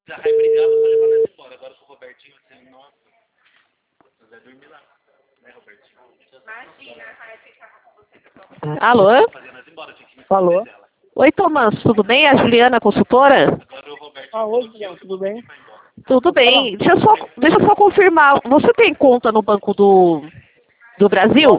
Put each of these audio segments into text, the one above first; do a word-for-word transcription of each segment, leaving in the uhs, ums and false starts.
Já vai brigar, você levar nós embora. Agora com o Robertinho, assim, nossa. Você vai dormir lá, né, Robertinho? Imagina, vai ficar com você. Alô? Alô? Oi, Tomás, tudo bem? É a Juliana, consultora? Ah, oi, Juliana, tudo bem? Tudo bem. Deixa eu só, deixa eu só confirmar. Você tem conta no Banco do, do Brasil?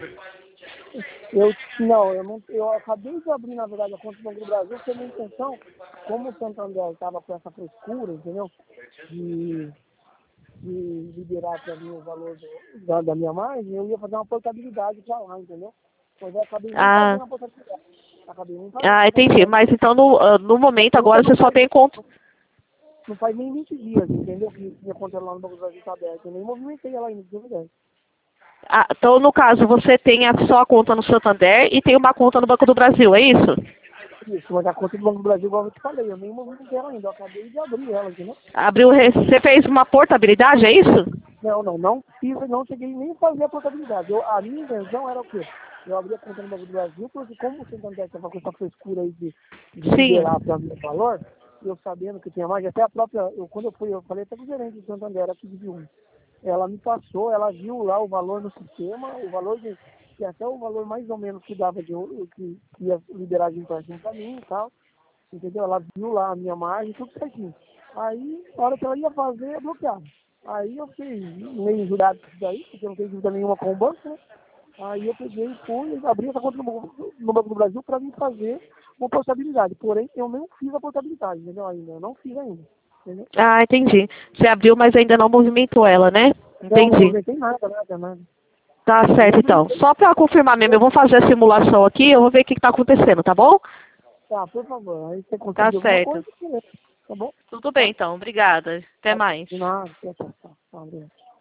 Eu, não, eu não, eu acabei de abrir, na verdade, a conta do Banco do Brasil, porque a minha intenção, como o Santander estava com essa frescura, entendeu? De, de liberar para mim o valor do, da, da minha margem, eu ia fazer uma portabilidade para lá, entendeu? Mas eu acabei nem Ah. fazendo a portabilidade. Acabei nem fazendo Ah, a entendi. portabilidade. Mas então, no, ah, no momento agora, você só tem conta... Não faz nem vinte dias, entendeu? Que minha conta lá no Banco do Brasil está aberta. Eu nem movimentei ela ainda, de verdade. Ah, então, no caso, você tem a, só a conta no Santander e tem uma conta no Banco do Brasil, é isso? Isso, mas a conta do Banco do Brasil, igual eu te falei, eu nem movimentei ela ainda. Eu acabei de abrir ela, entendeu? Abriu, re- você fez uma portabilidade, é isso? Não, não, não fiz, não cheguei nem a fazer a portabilidade. Eu, a minha intenção era o quê? Eu abri a conta no Banco do Brasil, porque como o Santander estava com essa frescura aí de, de Sim. liberar para mim o valor, eu sabendo que tinha mais, até a própria, eu, quando eu fui, eu falei até com o gerente do Santander aqui de um, ela me passou, ela viu lá o valor no sistema, o valor de, que até o valor mais ou menos que dava de que, que ia liberar de empréstimo para mim e tal, entendeu? Ela viu lá a minha margem, tudo certinho. Aí, na hora que ela ia fazer, eu bloqueava. Aí eu fiquei meio jurado com isso daí, porque eu não tenho dívida nenhuma com o banco, né? Aí eu peguei e fui, abri essa conta no Banco, no Banco do Brasil para mim fazer uma portabilidade. Porém, eu não fiz a portabilidade, entendeu? Ainda, eu não fiz ainda, entendeu? Ah, entendi. Você abriu, mas ainda não movimentou ela, né? Não, não Entendi. movimentei nada, nada, nada. Tá certo, então. Só para confirmar mesmo, eu vou fazer a simulação aqui, eu vou ver o que está acontecendo, tá bom? Tá, por favor, aí você Tá conseguir alguma certo. coisa, beleza, tá bom? Tudo bem, então. Obrigada. Até mais. De nada, tchau, tchau, tchau, tchau, obrigado.